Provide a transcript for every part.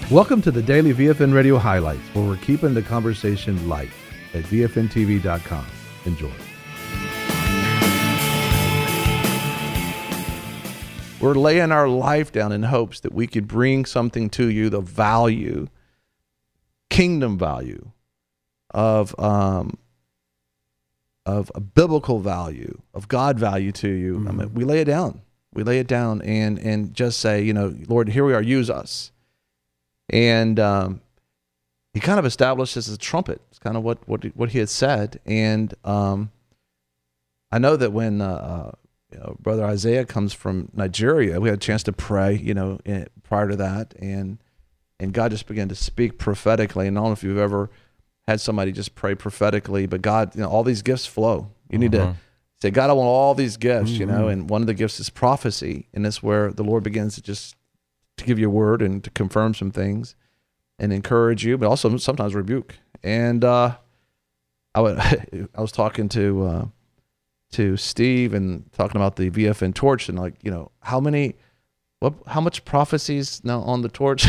Welcome to the Daily VFN Radio Highlights, where we're keeping the conversation light at VFNTV.com. Enjoy. We're laying our life down in hopes that we could bring something to you, the value, kingdom value of a biblical value, of God value to you. Mm-hmm. I mean, we lay it down. We lay it down and just say, you know, Lord, here we are, use us. And he kind of established this as a trumpet. It's kind of what he had said. And I know that when Brother Isaiah comes from Nigeria, we had a chance to pray, prior to that, and God just began to speak prophetically. And I don't know if you've ever had somebody just pray prophetically, but God, all these gifts flow. You need to say, God, I want all these gifts, and one of the gifts is prophecy, and that's where the Lord begins to give you a word and to confirm some things and encourage you, but also sometimes rebuke. And I was talking to Steve and talking about the VFN torch, and how much prophecies now on the torch?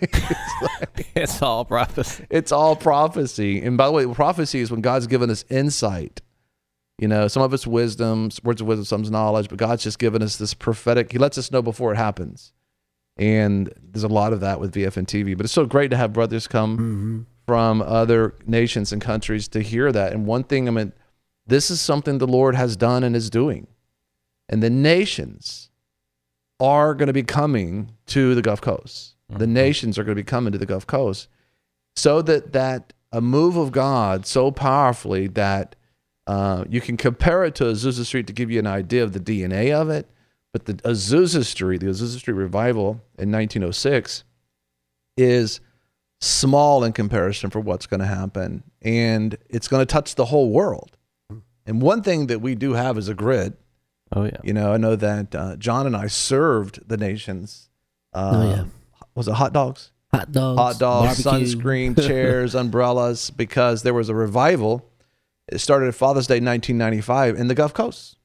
It's all prophecy. It's all prophecy. And by the way, prophecy is when God's given us insight. Some of it's wisdom, words of wisdom, some's knowledge, but God's just given us this prophetic. He lets us know before it happens. And there's a lot of that with VFN TV. But it's so great to have brothers come from other nations and countries to hear that. And one thing, this is something the Lord has done and is doing. And the nations are going to be coming to the Gulf Coast. The nations are going to be coming to the Gulf Coast. So that a move of God so powerfully that you can compare it to Azusa Street to give you an idea of the DNA of it. But the Azusa Street revival in 1906 is small in comparison for what's going to happen. And it's going to touch the whole world. And one thing that we do have is a grid. Oh, yeah. I know that John and I served the nations. Was it hot dogs? Hot dogs, barbecue. Sunscreen, chairs, umbrellas, because there was a revival. It started at Father's Day 1995 in the Gulf Coast.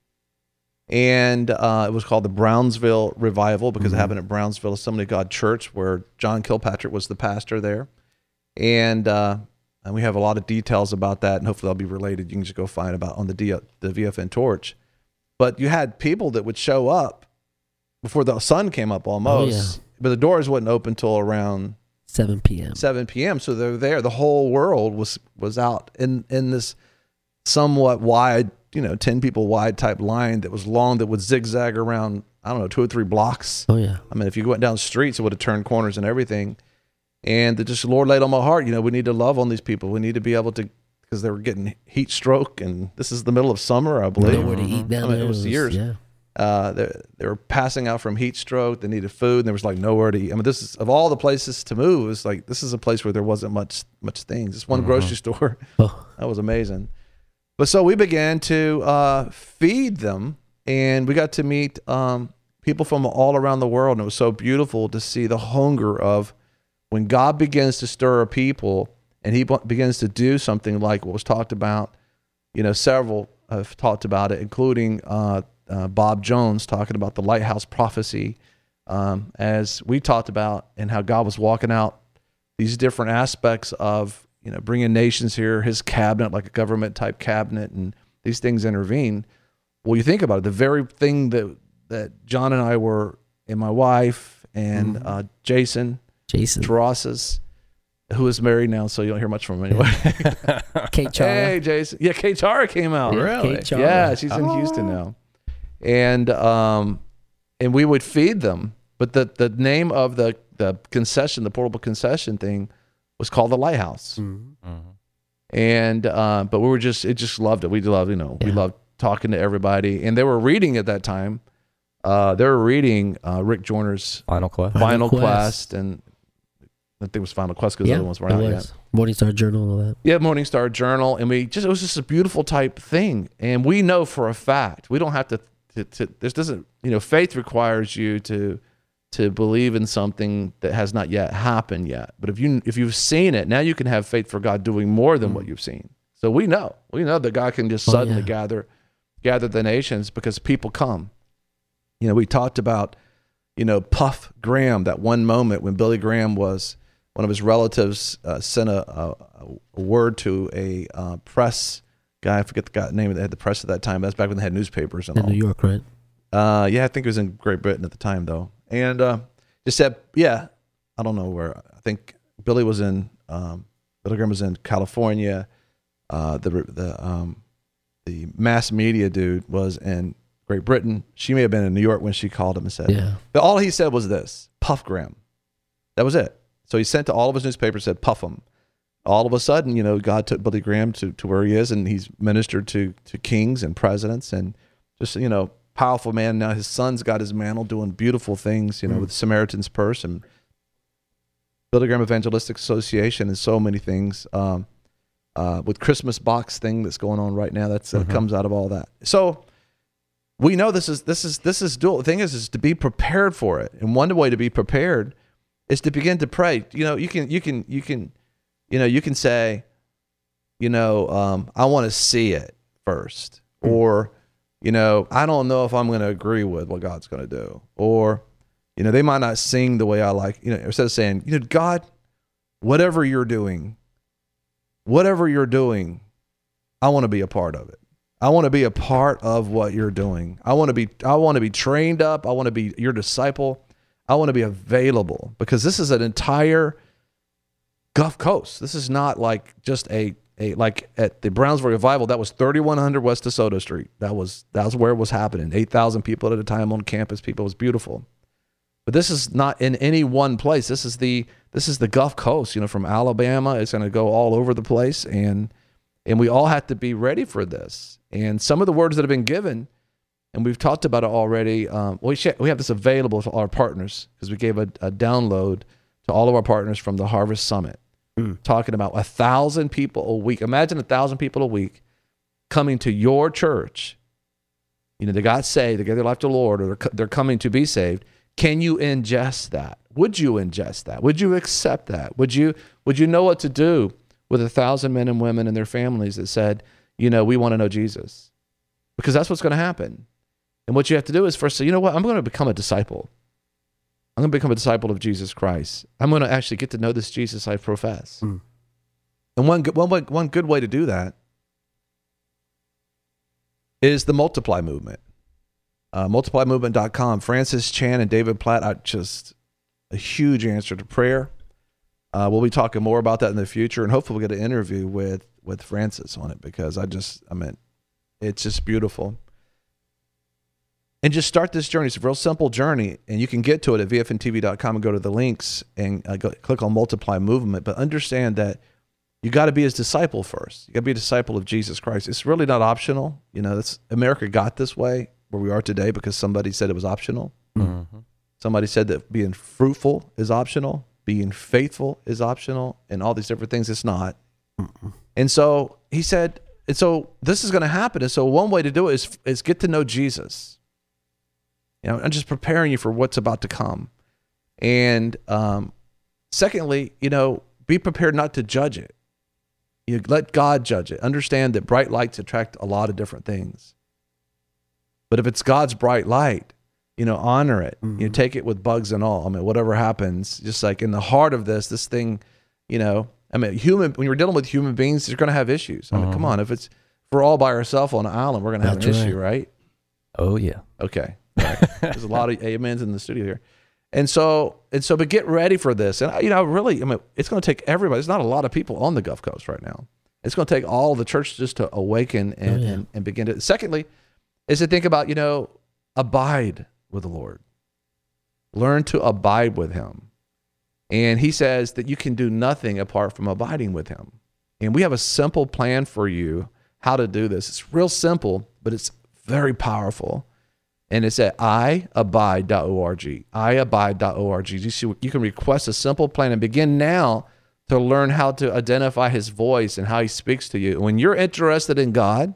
And it was called the Brownsville Revival because it happened at Brownsville Assembly of God Church, where John Kilpatrick was the pastor there. And we have a lot of details about that, and hopefully they'll be related. You can just go find about on the VFN Torch. But you had people that would show up before the sun came up almost, but the doors wouldn't open until around 7 p.m. 7 p.m. So they're there. The whole world was out in this somewhat wide, 10 people wide type line that was long, that would zigzag around, 2 or 3 blocks. Oh, yeah. If you went down streets, it would have turned corners and everything. And the Lord laid on my heart, we need to love on these people. We need to be able to, because they were getting heat stroke, and this is the middle of summer, I believe. Nowhere to eat down there. It was years. Yeah. They were passing out from heat stroke. They needed food, and there was nowhere to eat. This is, of all the places to move, it's this is a place where there wasn't much things. It's one grocery store. Oh. That was amazing. But so we began to feed them, and we got to meet people from all around the world, and it was so beautiful to see the hunger of when God begins to stir a people, and he begins to do something like what was talked about. Several have talked about it, including Bob Jones talking about the lighthouse prophecy, as we talked about, and how God was walking out these different aspects of bringing nations here, his cabinet, like a government type cabinet, and these things intervene. Well, you think about it, the very thing that John and I were, and my wife, and Jason Terrasas, who is married now, so you don't hear much from him anyway. Kate Chara. Hey, Jason. Yeah, Kate Chara came out. Really? Kate Chara. Yeah, she's in Houston now. And we would feed them. But the name of the concession, the portable concession thing, was called the Lighthouse. And but we were just loved it. We loved, we loved talking to everybody. And they were reading at that time. They were reading Rick Joyner's Final Quest, and I think it was Final Quest because the other ones weren't out yet. Morning Star Journal and all that. Yeah, Morning Star Journal. And it was just a beautiful type thing. And we know for a fact, we don't have to this doesn't, faith requires you to believe in something that has not yet happened yet. But if you've seen it, now you can have faith for God doing more than what you've seen. So we know that God can just suddenly gather the nations because people come. We talked about, Puff Graham, that one moment when Billy Graham was one of his relatives sent a word to a press guy. I forget the guy name that had the press at that time. That's back when they had newspapers and In all. New York, right? Yeah, I think it was in Great Britain at the time, though. And just said, yeah, I don't know where. I think Billy Graham was in California. The mass media dude was in Great Britain. She may have been in New York when she called him and said, Yeah. But all he said was this: puff Graham. That was it. So he sent to all of his newspapers, said, puff him. All of a sudden, God took Billy Graham to where he is, and he's ministered to kings and presidents, and just, powerful man. Now his son's got his mantle doing beautiful things, with Samaritan's Purse and Billy Graham Evangelistic Association and so many things. With Christmas box thing that's going on right now, that comes out of all that. So we know this is dual. The thing is to be prepared for it, and one way to be prepared is to begin to pray. You can say, I want to see it first, or I don't know if I'm going to agree with what God's going to do, or they might not sing the way I like. Instead of saying, God, whatever you're doing, I want to be a part of it. I want to be a part of what you're doing. I want to be trained up. I want to be your disciple. I want to be available, because this is an entire Gulf Coast. This is not like just like at the Brownsville Revival, that was 3100 West DeSoto Street. That was where it was happening. 8,000 people at a time on campus. People, it was beautiful. But this is not in any one place. This is the Gulf Coast, from Alabama. It's going to go all over the place, and we all have to be ready for this. And some of the words that have been given, and we've talked about it already. We have this available to our partners, because we gave a download to all of our partners from the Harvest Summit, talking about 1,000 people a week. Imagine 1,000 people a week coming to your church. They got saved, they gave their life to the Lord, or they're coming to be saved. Can you ingest that? Would you ingest that? Would you accept that? Would you know what to do with 1,000 men and women and their families that said, we want to know Jesus? Because that's what's going to happen. And what you have to do is first say, I'm going to become a disciple. I'm going to become a disciple of Jesus Christ. I'm going to actually get to know this Jesus I profess. And one good way to do that is the Multiply Movement. MultiplyMovement.com. Francis Chan and David Platt are just a huge answer to prayer. We'll be talking more about that in the future, and hopefully we'll get an interview with Francis on it, because it's just beautiful. And just start this journey. It's a real simple journey, and you can get to it at vfntv.com and go to the links and click on Multiply Movement. But understand that you got to be his disciple first. You got to be a disciple of Jesus Christ. It's really not optional. America got this way where we are today because somebody said it was optional. Mm-hmm. Somebody said that being fruitful is optional, being faithful is optional, and all these different things. It's not. Mm-mm. And so he said, and so this is going to happen. And so one way to do it is get to know Jesus. I'm just preparing you for what's about to come. And secondly, be prepared not to judge it. Let God judge it. Understand that bright lights attract a lot of different things. But if it's God's bright light, honor it. Mm-hmm. Take it with bugs and all. Whatever happens, just like in the heart of this thing, when you're dealing with human beings, you're going to have issues. Come on. If we're all by ourselves on an island, we're going to have an issue, right? Oh, yeah. Okay. Right. There's a lot of amens in the studio here. And so, but get ready for this. And, really, it's going to take everybody. There's not a lot of people on the Gulf Coast right now. It's going to take all the church just to awaken and begin to. Secondly, is to think about, abide with the Lord. Learn to abide with him. And he says that you can do nothing apart from abiding with him. And we have a simple plan for you how to do this. It's real simple, but it's very powerful. And it's at iabide.org. iabide.org. You can request a simple plan and begin now to learn how to identify his voice and how he speaks to you. When you're interested in God,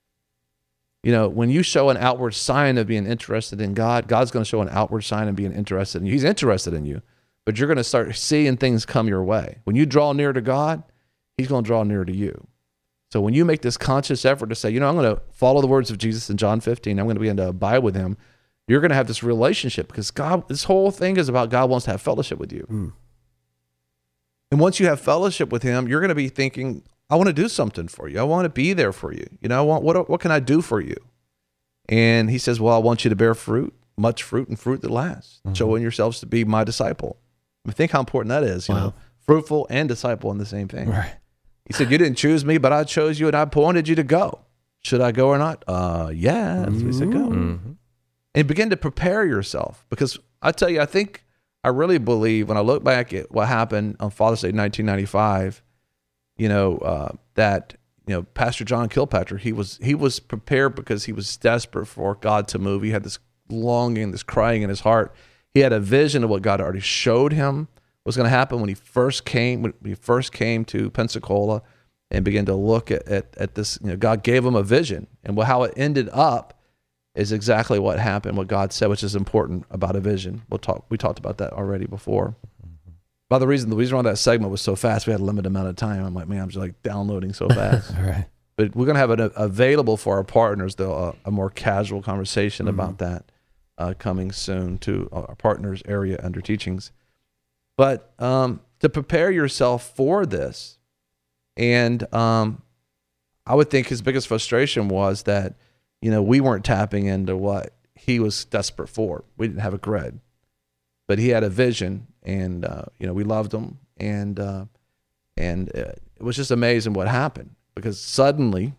when you show an outward sign of being interested in God, God's going to show an outward sign of being interested in you. He's interested in you, but you're going to start seeing things come your way. When you draw near to God, he's going to draw near to you. So when you make this conscious effort to say, I'm going to follow the words of Jesus in John 15, I'm going to begin to abide with him, you're going to have this relationship, because God, this whole thing is about God wants to have fellowship with you. And once you have fellowship with him, you're going to be thinking, I want to do something for you. I want to be there for you. You know, what can I do for you? And he says, well, I want you to bear fruit, much fruit, and fruit that lasts, showing yourselves to be my disciple. I mean, think how important that is, you know, fruitful and disciple in the same thing. Right. He said, you didn't choose me, but I chose you and I appointed you to go. Should I go or not? Yeah. So he said, go. And begin to prepare yourself, because I tell you, I really believe when I look back at what happened on Father's Day 1995, you know, that, you know, Pastor John Kilpatrick, he was prepared because he was desperate for God to move. He had this longing, this crying in his heart. He had a vision of what God already showed him was going to happen when he first came to Pensacola and began to look at this. You know, God gave him a vision, and how it ended up is exactly what happened, what God said, which is important about a vision. We talked about that already before. By the reason why that segment was so fast, we had a limited amount of time. I'm like, man, I'm just like downloading so fast. Right. But we're going to have it available for our partners, though, a more casual conversation about that coming soon to our partners area under teachings. But to prepare yourself for this, and I would think his biggest frustration was that, you know, we weren't tapping into what he was desperate for. We didn't have a grid, but he had a vision, and you know, we loved him, and it was just amazing what happened, because suddenly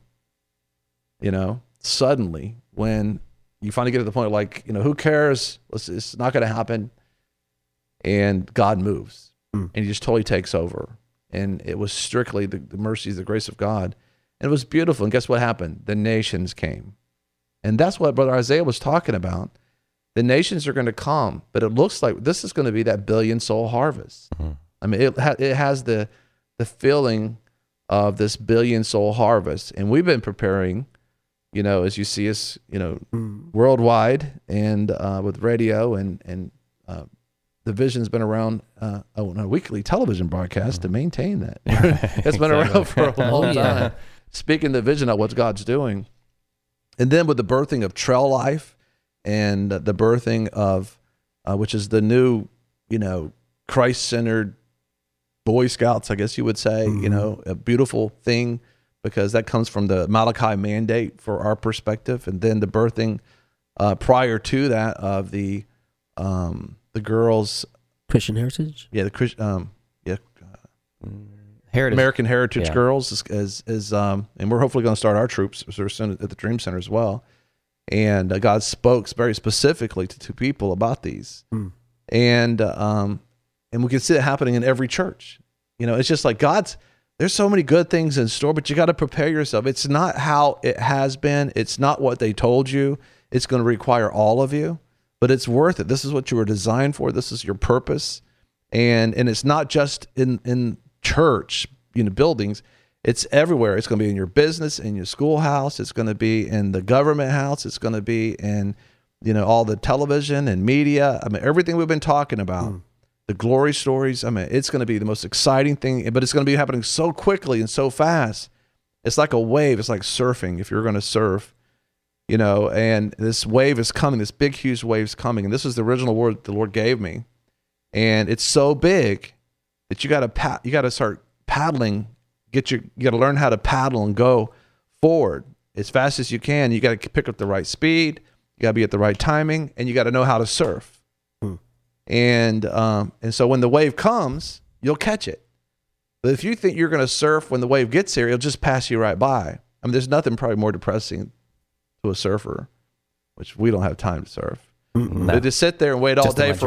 when you finally get to the point of like, you know, who cares? It's not going to happen, and God moves, and he just totally takes over, and it was strictly the mercies, the grace of God, and it was beautiful. And guess what happened? The nations came. And that's what Brother Isaiah was talking about. The nations are going to come, but it looks like this is going to be that billion soul harvest. I mean, it has the feeling of this billion soul harvest. And we've been preparing, you know, as you see us, you know, worldwide and with radio and the vision's been around on a weekly television broadcast to maintain that. It's been around for a long time. Speaking the vision of what God's doing. And then with the birthing of Trail Life and the birthing of, which is the new, you know, Christ-centered Boy Scouts, I guess you would say, you know, a beautiful thing, because that comes from the Malachi mandate for our perspective. And then the birthing prior to that of the girls. Christian Heritage? Yeah, American Heritage Girls is and we're hopefully going to start our troops soon at the Dream Center as well. And God spoke very specifically to people about these, and we can see it happening in every church. You know, it's just like there's so many good things in store, but you got to prepare yourself. It's not how it has been. It's not what they told you. It's going to require all of you, but it's worth it. This is what you were designed for. This is your purpose, and it's not just in church, you know, buildings. It's everywhere. It's going to be in your business, in your schoolhouse. It's going to be in the government house. It's going to be in, you know, all the television and media. I mean, everything we've been talking about, the glory stories. I mean, it's going to be the most exciting thing, but it's going to be happening so quickly and so fast. It's like a wave. It's like surfing. If you're going to surf, you know, and this wave is coming. This big, huge wave's coming. And this is the original word the Lord gave me. And it's so big that you got to start paddling. You got to learn how to paddle and go forward as fast as you can. You got to pick up the right speed. You got to be at the right timing, and you got to know how to surf. And so when the wave comes, you'll catch it. But if you think you're going to surf when the wave gets here, it'll just pass you right by. I mean, there's nothing probably more depressing to a surfer, which we don't have time to surf. No. But to sit there and wait all day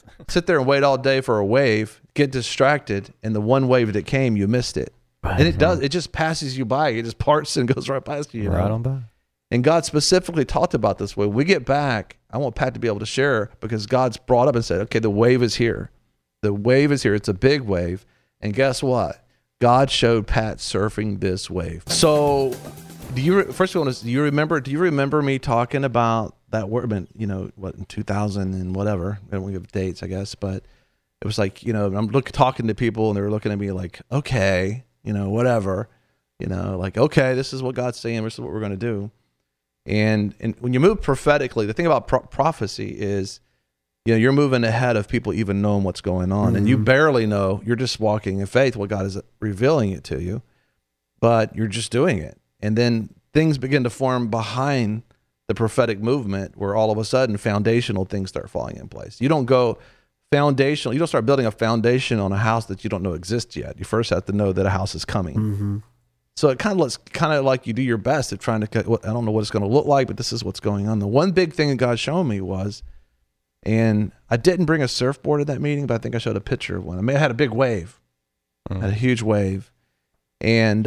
for a wave, get distracted, and the one wave that came, you missed it. And it does. It just passes you by. It just parts and goes right past you. Right on by. And God specifically talked about this way. When we get back, I want Pat to be able to share, because God's brought up and said, okay, the wave is here. The wave is here. It's a big wave. And guess what? God showed Pat surfing this wave. So do you remember me talking about that word, you know, what, in 2000 and whatever, I don't give dates, I guess, but it was like, you know, I'm talking to people and they were looking at me like, okay, you know, whatever, you know, like, okay, this is what God's saying. This is what we're going to do. And when you move prophetically, the thing about prophecy is you're moving ahead of people even knowing what's going on, and you barely know. You're just walking in faith. Well, God is revealing it to you, but you're just doing it, and then things begin to form behind the prophetic movement, where all of a sudden foundational things start falling in place. You don't go foundational. You don't start building a foundation on a house that you don't know exists yet. You first have to know that a house is coming. So it kind of looks like you do your best at trying to. I don't know what it's going to look like, but this is what's going on. The one big thing that God showed me was, and I didn't bring a surfboard at that meeting, but I think I showed a picture of one. I mean, I had a big wave, I had a huge wave, and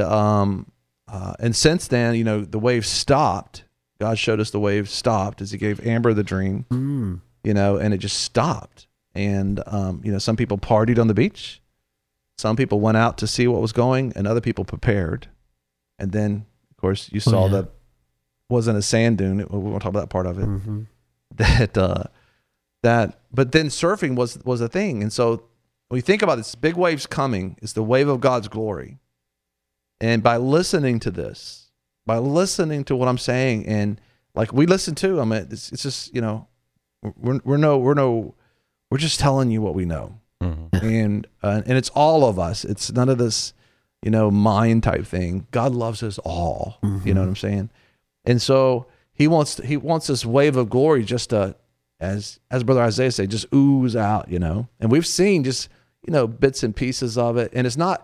since then, the wave stopped. God showed us the wave stopped as He gave Amber the dream, and it just stopped. And some people partied on the beach, some people went out to see what was going, and other people prepared. And then, of course, you saw wasn't a sand dune. We won't talk about that part of it. But then surfing was a thing. And so when you think about this, big waves coming is the wave of God's glory. And by listening to this, by listening to what I'm saying, and like we listen to, I mean, it's just, we're just telling you what we know. And it's all of us. It's none of this, mind type thing. God loves us all. You know what I'm saying? And so he wants this wave of glory just to, as Brother Isaiah said, just ooze out, and we've seen just, bits and pieces of it. And it's not,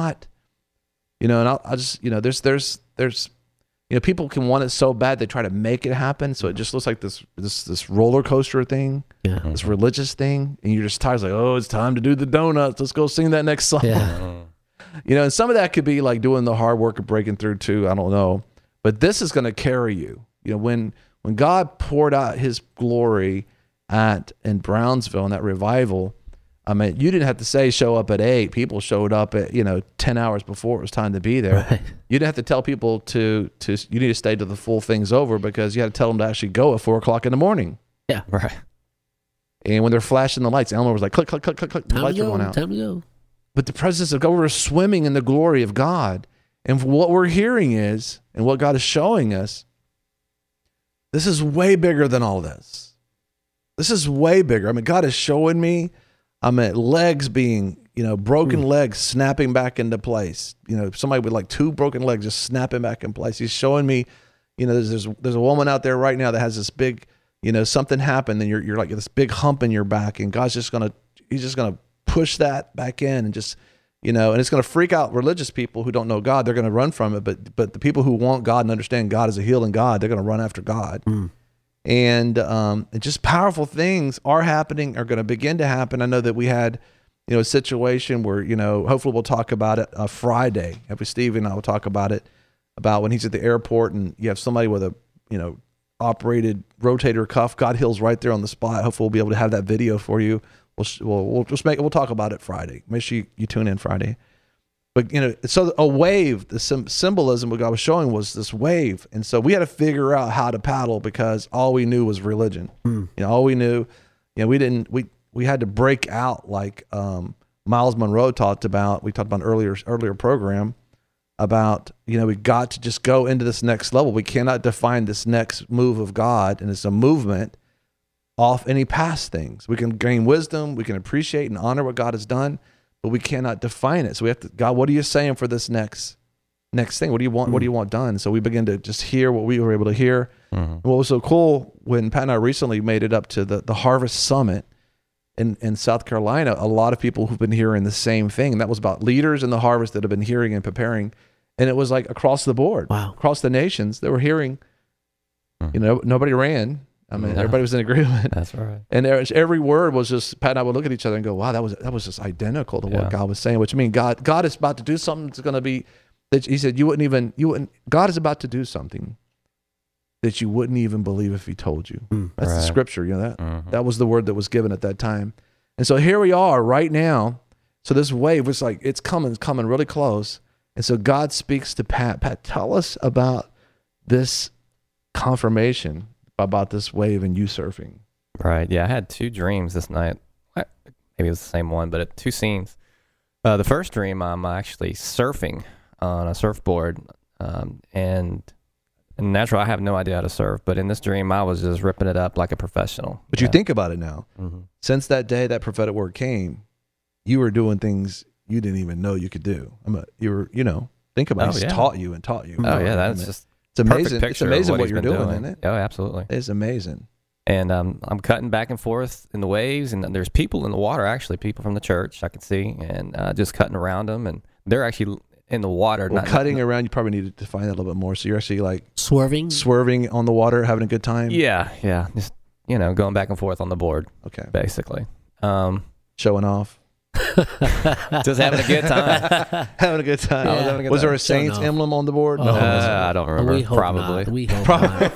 and I'll just, there's, people can want it so bad they try to make it happen. So it just looks like this roller coaster thing, this religious thing, and you're just tired. It's like, oh, it's time to do the donuts. Let's go sing that next song. And some of that could be like doing the hard work of breaking through too. I don't know, but this is going to carry you. When God poured out His glory in Brownsville in that revival, I mean, you didn't have to say show up at 8. People showed up at 10 hours before it was time to be there. Right. You didn't have to tell people to you need to stay till the full thing's over, because you had to tell them to actually go at 4:00 in the morning. Yeah, right. And when they're flashing the lights, Eleanor was like, click, click, click, click, click. The lights are going out. Time to go. But the presence of God, we're swimming in the glory of God, and what we're hearing is, and what God is showing us, this is way bigger than all this. This is way bigger. I mean, God is showing me. Legs being, broken legs snapping back into place. Somebody with like 2 broken legs just snapping back in place. He's showing me, there's a woman out there right now that has this big, something happened, and you're like this big hump in your back, and God's He's just gonna push that back in, and just, and it's gonna freak out religious people who don't know God. They're gonna run from it, but the people who want God and understand God as a healing God, they're gonna run after God. And just powerful things are going to begin to happen. I know that we had, a situation where, hopefully we'll talk about it Friday. After Steve and I will talk about it, about when he's at the airport and you have somebody with a, operated rotator cuff. God heals right there on the spot. Hopefully we'll be able to have that video for you. We'll talk about it Friday. Make sure you tune in Friday. But, so a wave, the symbolism what God was showing was this wave. And so we had to figure out how to paddle, because all we knew was religion. All we knew, we had to break out like Miles Monroe talked about. We talked about an earlier program about, we got to just go into this next level. We cannot define this next move of God, and it's a movement off any past things. We can gain wisdom. We can appreciate and honor what God has done, but we cannot define it. So we have to, God, what are you saying for this next thing? What do you want? What do you want done? So we begin to just hear what we were able to hear. What was so cool when Pat and I recently made it up to the Harvest Summit in South Carolina, a lot of people who've been hearing the same thing. And that was about leaders in the harvest that have been hearing and preparing. And it was like across the board, across the nations, they were hearing, nobody ran. I mean, everybody was in agreement. That's right. And every word was just, Pat and I would look at each other and go, wow, that was just identical to what God was saying, which means God is about to do something that's going to be, that He said, God is about to do something that you wouldn't even believe if He told you. That's the scripture, that was the word that was given at that time. And so here we are right now. So this wave was like, it's coming really close. And so God speaks to Pat. Pat, tell us about this confirmation about this wave and you surfing. Right. Yeah, I had 2 dreams this night. Maybe it was the same one, but 2 scenes. The first dream, I'm actually surfing on a surfboard, and In natural, I have no idea how to surf, but in this dream, I was just ripping it up like a professional. But you think about it now. Mm-hmm. Since that day that prophetic word came, you were doing things you didn't even know you could do. You were, think about it. He's taught you and taught you. Oh, yeah, that's just it's amazing. perfect It's picture of amazing what what he's you're been doing, doing. isn't it? Oh, absolutely. It's amazing. And I'm cutting back and forth in the waves, and there's people in the water, actually, people from the church I could see, and just cutting around them, and they're actually in the water. Well, cutting around, you probably need to define that a little bit more. So you're actually like swerving on the water, having a good time? Yeah. Just, going back and forth on the board, Okay. basically. Showing off. Just having a good time. Having a good time. I was having a good Was there time. a Saints Showing off. emblem on the board? Oh. No. I don't remember. We hope Probably. not. We hope not.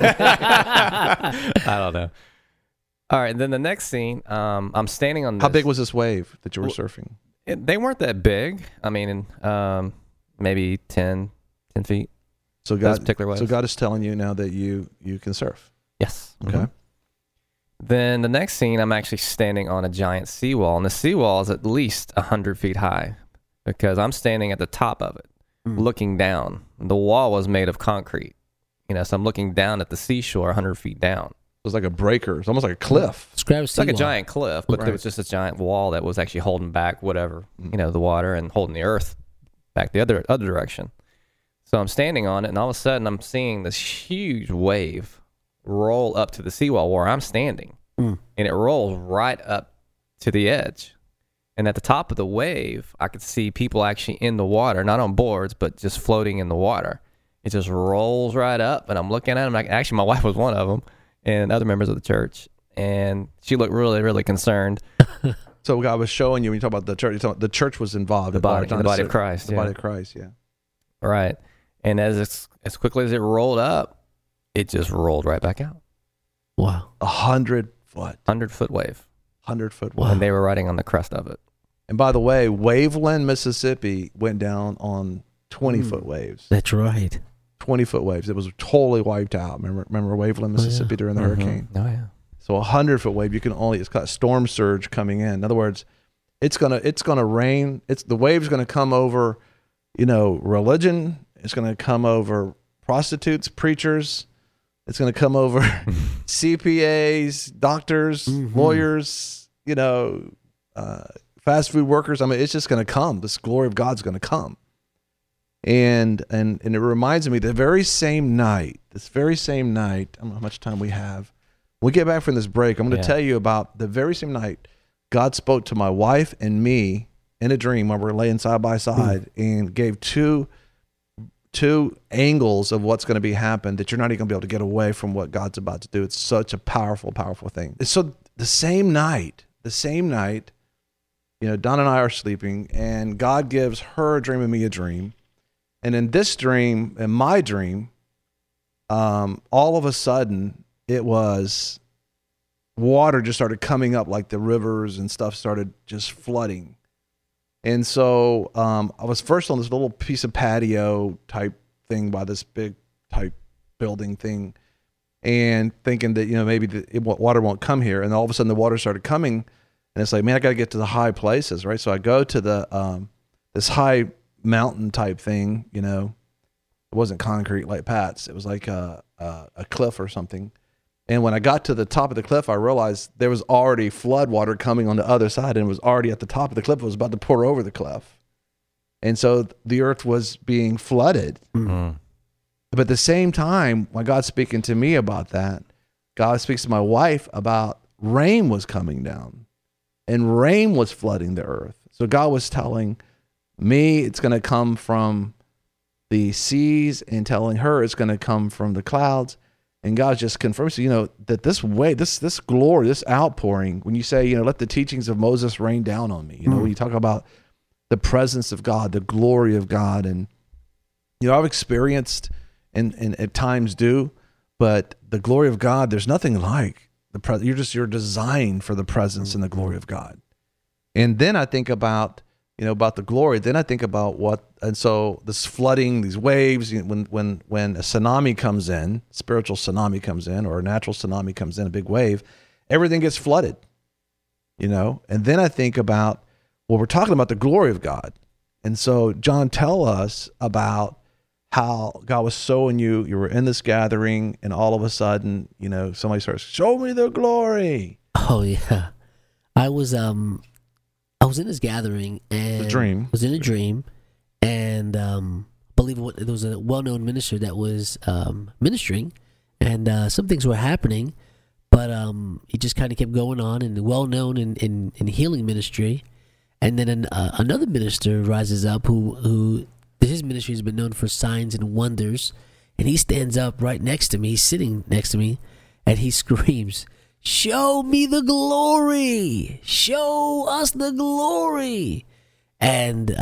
I don't know. All right. Then the next scene, I'm standing on this. How big was this wave that you were surfing? They weren't that big. I mean, maybe 10 feet. So Those God, particular waves. so God is telling you now that you can surf. Yes. Okay. Mhm. Then the next scene, I'm actually standing on a giant seawall, and the seawall is at least 100 feet high because I'm standing at the top of it, looking down. The wall was made of concrete, so I'm looking down at the seashore 100 feet down. It was like a breaker. It's almost like a cliff. It's like a giant cliff, but Right. there was just a giant wall that was actually holding back whatever, the water and holding the earth back the other direction. So I'm standing on it, and all of a sudden I'm seeing this huge wave roll up to the seawall where I'm standing, and it rolls right up to the edge. And at the top of the wave, I could see people actually in the water, not on boards, but just floating in the water. It just rolls right up, and I'm looking at them. Actually, my wife was one of them, and other members of the church, and she looked really, really concerned. So God was showing you when you talk about the church. The church was involved. The body of Christ. The body of Christ. Yeah. Right. And as quickly as it rolled up, it just rolled right back out. Wow. 100 foot. 100-foot wave. 100-foot Wow. wave. And they were riding on the crest of it. And by the way, Waveland, Mississippi went down on 20-foot waves. That's right. 20-foot waves. It was totally wiped out. Remember Waveland, Mississippi during the hurricane? Oh, yeah. So 100-foot wave, it's got a storm surge coming in. In other words, it's gonna rain. The wave's gonna come over, religion. It's gonna come over prostitutes, preachers. It's gonna come over CPAs, doctors, lawyers. Fast food workers. I mean, it's just gonna come. This glory of God's gonna come. And it reminds me, this very same night, I don't know how much time we have. When we get back from this break, I'm going to tell you about the very same night God spoke to my wife and me in a dream while we're laying side by side and gave two angles of what's going to be happening that you're not even going to be able to get away from what God's about to do. It's such a powerful, powerful thing. So the same night, Donna and I are sleeping, and God gives her a dream and me a dream. And in this dream, in my dream, all of a sudden, it was water just started coming up, like the rivers and stuff started just flooding. And so I was first on this little piece of patio type thing by this big type building thing, and thinking that, maybe water won't come here. And all of a sudden the water started coming, and it's like, man, I got to get to the high places, right? So I go to the this high mountain type thing, it wasn't concrete like Pat's. It was like a cliff or something. And when I got to the top of the cliff, I realized there was already flood water coming on the other side, and it was already at the top of the cliff. It was about to pour over the cliff. And so the earth was being flooded. Mm. But at the same time, when God's speaking to me about that, God speaks to my wife about rain was coming down, and rain was flooding the earth. So God was telling me it's going to come from the seas, and telling her it's going to come from the clouds. And God just confirms, that this way, this glory, this outpouring, when you say, let the teachings of Moses rain down on me, when you talk about the presence of God, the glory of God. And, I've experienced and at times do, but the glory of God, there's nothing like the presence. You're designed for the presence and the glory of God. And then I think about, about the glory. Then I think about and so this flooding, these waves, when a tsunami comes in, spiritual tsunami comes in, or a natural tsunami comes in, a big wave, everything gets flooded, And then I think about, we're talking about the glory of God. And so John tell us about how God was showing you. You were in this gathering, and all of a sudden, somebody starts, "Show me the glory." Oh yeah, I was in this gathering and dream. Was in a dream, and believe it, there was a well-known minister that was ministering, and some things were happening, but he just kind of kept going on, and well-known in healing ministry, and then another minister rises up who his ministry has been known for signs and wonders, and he stands up right next to me. He's sitting next to me, and he screams, "Show me the glory! Show us the glory!" And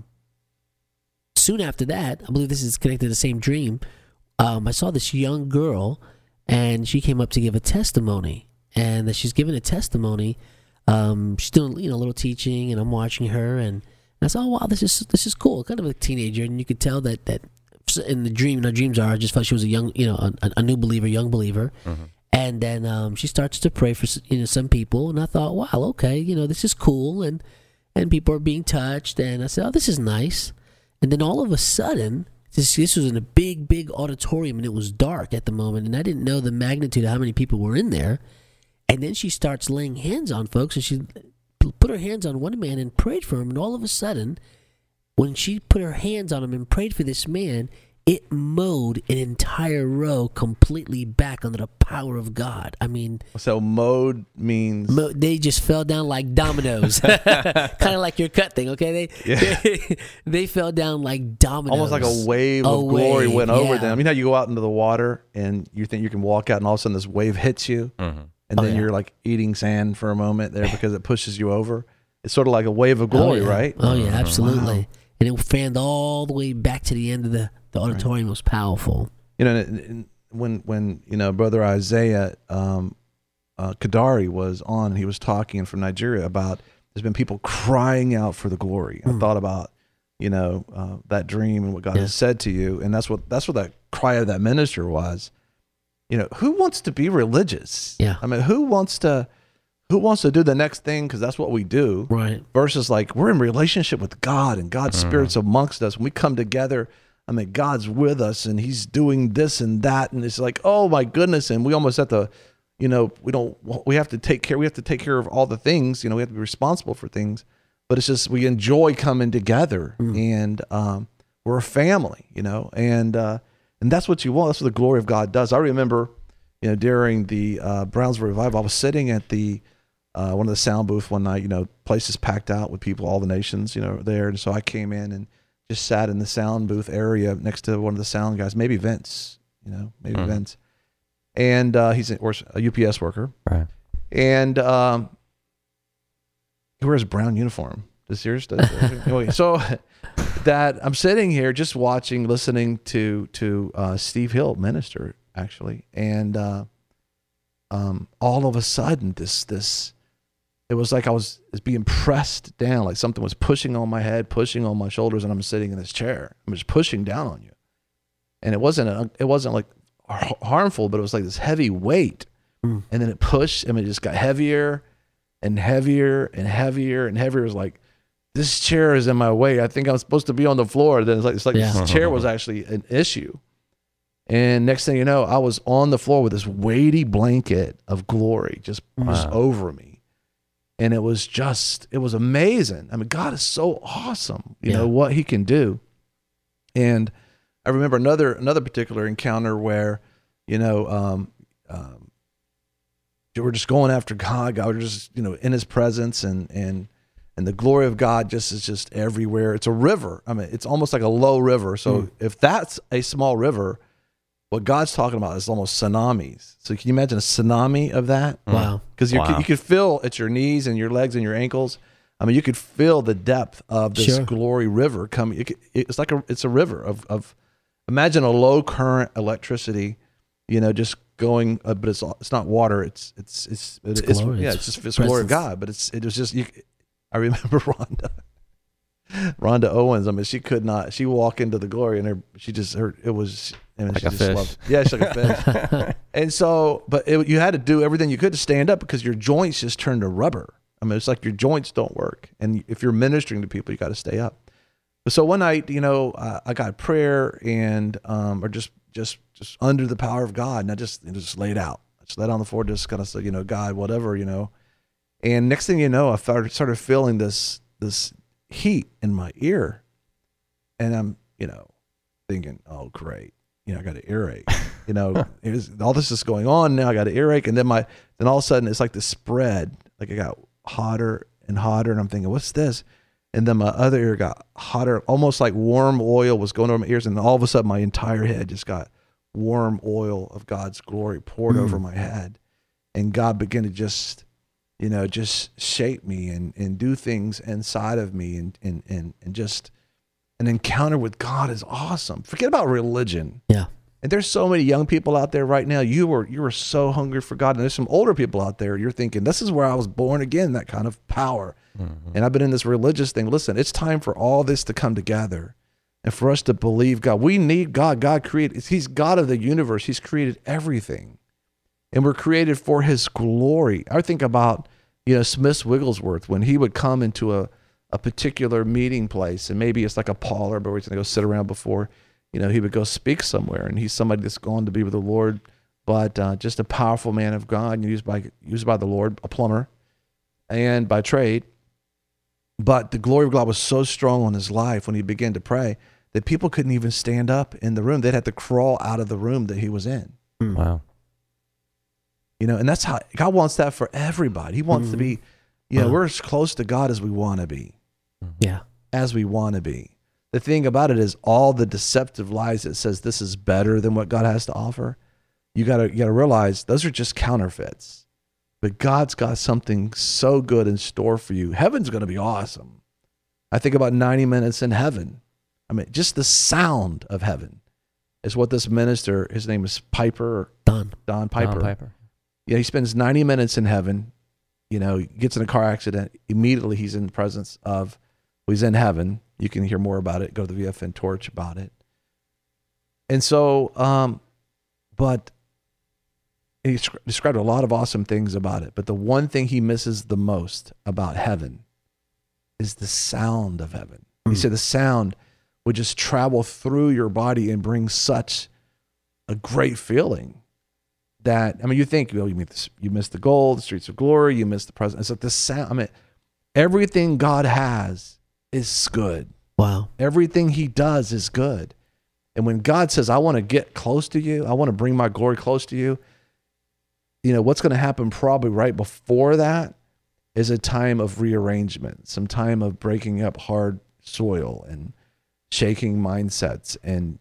soon after that, I believe this is connected to the same dream, I saw this young girl, and she came up to give a testimony. And as she's giving a testimony, she's doing a little teaching, and I'm watching her, and I said, "Oh wow, this is cool." Kind of a teenager, and you could tell that in the dream, her dreams are. I just felt she was a young, a new believer, young believer. Mm-hmm. And then she starts to pray for some people, and I thought, wow, okay, this is cool, and people are being touched, and I said, oh, this is nice. And then all of a sudden, this was in a big auditorium, and it was dark at the moment, and I didn't know the magnitude of how many people were in there. And then she starts laying hands on folks, and she put her hands on one man and prayed for him, and all of a sudden, when she put her hands on him and prayed for this man, it mowed an entire row completely back under the power of God. I mean, so mowed means they just fell down like dominoes, kind of like your cut thing. Okay, they fell down like dominoes, almost like a wave of glory went over them. You know how you go out into the water and you think you can walk out, and all of a sudden this wave hits you, and then you're like eating sand for a moment there because it pushes you over. It's sort of like a wave of glory, right? Oh yeah, absolutely. Wow. And it fanned all the way back to the end of the auditorium. Was powerful. When Brother Isaiah Kadari was on, he was talking from Nigeria about there's been people crying out for the glory. I thought about that dream and what God has said to you, and that's what that cry of that minister was. Who wants to be religious? Yeah, I mean, who wants to do the next thing because that's what we do, right? Versus like we're in relationship with God, and God's Spirit's amongst us. When we come together, I mean, God's with us, and He's doing this and that, and it's like, oh my goodness, and we almost have to, we have to take care of all the things, we have to be responsible for things, but it's just we enjoy coming together, and we're a family, and that's what you want. That's what the glory of God does. I remember, during the Brownsville revival, I was sitting at the one of the sound booth one night, places packed out with people, all the nations, there, and so I came in and just sat in the sound booth area next to one of the sound guys, maybe Vince, Vince. And he's a UPS worker. Right. And he wears a brown uniform. Does yours? Anyway, so that I'm sitting here just watching, listening to Steve Hill minister, actually. And all of a sudden, this it was like I was being pressed down, like something was pushing on my head, pushing on my shoulders, and I'm sitting in this chair. I'm just pushing down on you, and it wasn't like harmful, but it was like this heavy weight, and then it pushed, and it just got heavier and heavier and heavier and heavier. It was like, this chair is in my way. I think I'm supposed to be on the floor. Then it's like this chair was actually an issue. And next thing you know, I was on the floor with this weighty blanket of glory just over me. And it was amazing. I mean, God is so awesome, you know, what He can do. And I remember another particular encounter where, we're just going after God. God was just, in His presence, and the glory of God is just everywhere. It's a river. I mean, it's almost like a low river. So if that's a small river, what God's talking about is almost tsunamis. So can you imagine a tsunami of that? Wow. Because you could feel at your knees and your legs and your ankles. I mean, you could feel the depth of this glory river coming. It's a river of imagine a low current electricity, just going, but it's not water. It's glory. Yeah, it's just the glory of God. But it was just I remember Rhonda Owens. I mean, she could not. She walked into the glory, and it was. Like she a just fish. Loved, yeah, she's like a fish. And so, but you had to do everything you could to stand up because your joints just turned to rubber. I mean, it's like your joints don't work. And if you're ministering to people, you got to stay up. So one night, I got prayer and or just under the power of God, and I just laid out. I just laid on the floor, just kind of said, God, whatever, And next thing you know, I started feeling this heat in my ear, and I'm thinking, oh great, I got an earache. All this is going on now. I got an earache, and then all of a sudden it's like the spread, like it got hotter and hotter, and I'm thinking, what's this? And then my other ear got hotter, almost like warm oil was going over my ears. And then all of a sudden my entire head just got warm oil of God's glory poured over my head. And God began to just shape me and do things inside of me. And just an encounter with God is awesome. Forget about religion. Yeah. And there's so many young people out there right now. You were so hungry for God. And there's some older people out there. You're thinking, this is where I was born again, that kind of power. Mm-hmm. And I've been in this religious thing. Listen, it's time for all this to come together and for us to believe God. We need God. God created, He's God of the universe. He's created everything. And we're created for His glory. I think about, Smith Wigglesworth, when he would come into a particular meeting place, and maybe it's like a parlor, but we're going to go sit around before, he would go speak somewhere, and he's somebody that's gone to be with the Lord, but just a powerful man of God, used by the Lord, a plumber, and by trade. But the glory of God was so strong on his life when he began to pray that people couldn't even stand up in the room. They'd have to crawl out of the room that he was in. Wow. And that's how God wants that for everybody. He wants to be, we're as close to God as we want to be. Yeah. As we want to be. The thing about it is all the deceptive lies that says this is better than what God has to offer. You gotta realize those are just counterfeits. But God's got something so good in store for you. Heaven's going to be awesome. I think about 90 minutes in heaven. I mean, just the sound of heaven is what this minister, his name is Piper. Don Piper. Don Piper. Yeah, he spends 90 minutes in heaven. He gets in a car accident. Immediately he's in the presence of, he's in heaven. You can hear more about it. Go to the VFN Torch about it. And so, but he described a lot of awesome things about it. But the one thing he misses the most about heaven is the sound of heaven. He said the sound would just travel through your body and bring such a great feeling that, you think, you miss the gold, the streets of glory, you miss the presence. It's like the sound. Everything God has is good. Wow. Everything He does is good. And when God says, I want to get close to you, I want to bring my glory close to you, what's going to happen probably right before that is a time of rearrangement, some time of breaking up hard soil and shaking mindsets and,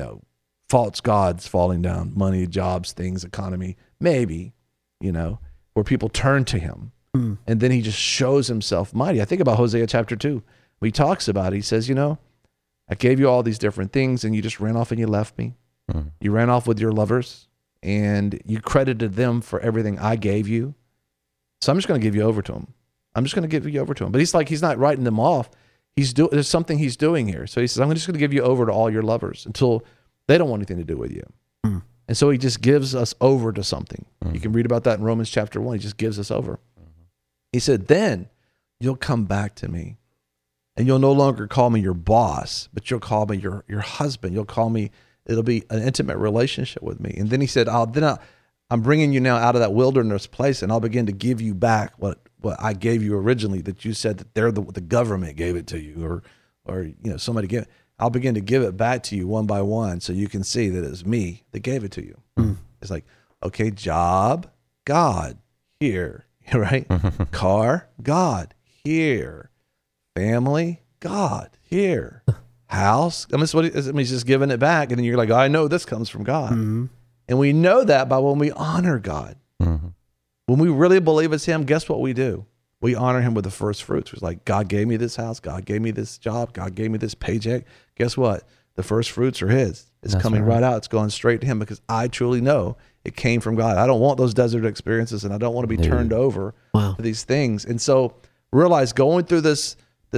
false gods falling down, money, jobs, things, economy, maybe, where people turn to Him. And then He just shows Himself mighty. I think about Hosea chapter 2. He talks about it. He says, I gave you all these different things and you just ran off and you left me. You ran off with your lovers and you credited them for everything I gave you. So I'm just going to give you over to them. I'm just going to give you over to them. But He's not writing them off. There's something He's doing here. So He says, I'm just going to give you over to all your lovers until they don't want anything to do with you. And so He just gives us over to something. You can read about that in Romans chapter 1. He just gives us over. He said, then you'll come back to me and you'll no longer call me your boss, but you'll call me your husband. You'll call me, it'll be an intimate relationship with me. And then He said, I'm bringing you now out of that wilderness place and I'll begin to give you back what I gave you originally, that you said that the government gave it to you or somebody gave it. I'll begin to give it back to you one by one so you can see that it's me that gave it to you. It's like, okay, job, God, here, right? Car, God, here. Family, God, here. House, he's just giving it back. And then you're like, I know this comes from God. And we know that by when we honor God. When we really believe it's Him, guess what we do? We honor Him with the first fruits. It's like, God gave me this house. God gave me this job. God gave me this paycheck. Guess what? The first fruits are His. It's coming right out. It's going straight to Him because I truly know it came from God. I don't want those desert experiences and I don't want to be turned over to these things. And so realize going through this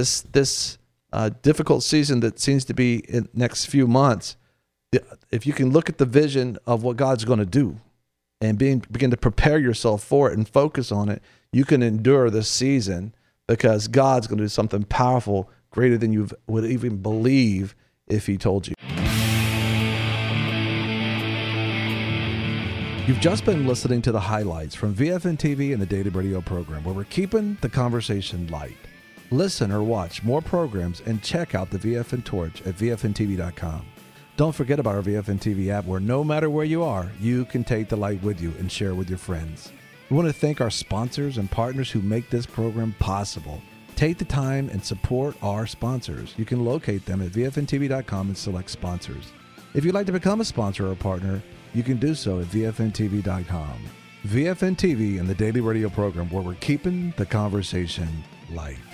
difficult season that seems to be in the next few months, if you can look at the vision of what God's going to do and begin to prepare yourself for it and focus on it, you can endure this season because God's going to do something powerful greater than you would even believe if he told you. You've just been listening to the highlights from VFN TV and the Daily Radio program, where we're keeping the conversation light. Listen or watch more programs and check out the VFN Torch at VFNTV.com. Don't forget about our VFN TV app, where no matter where you are, you can take the light with you and share with your friends. We want to thank our sponsors and partners who make this program possible. Take the time and support our sponsors. You can locate them at VFNTV.com and select sponsors. If you'd like to become a sponsor or a partner, you can do so at VFNTV.com. VFN TV and the Daily Radio program, where we're keeping the conversation light.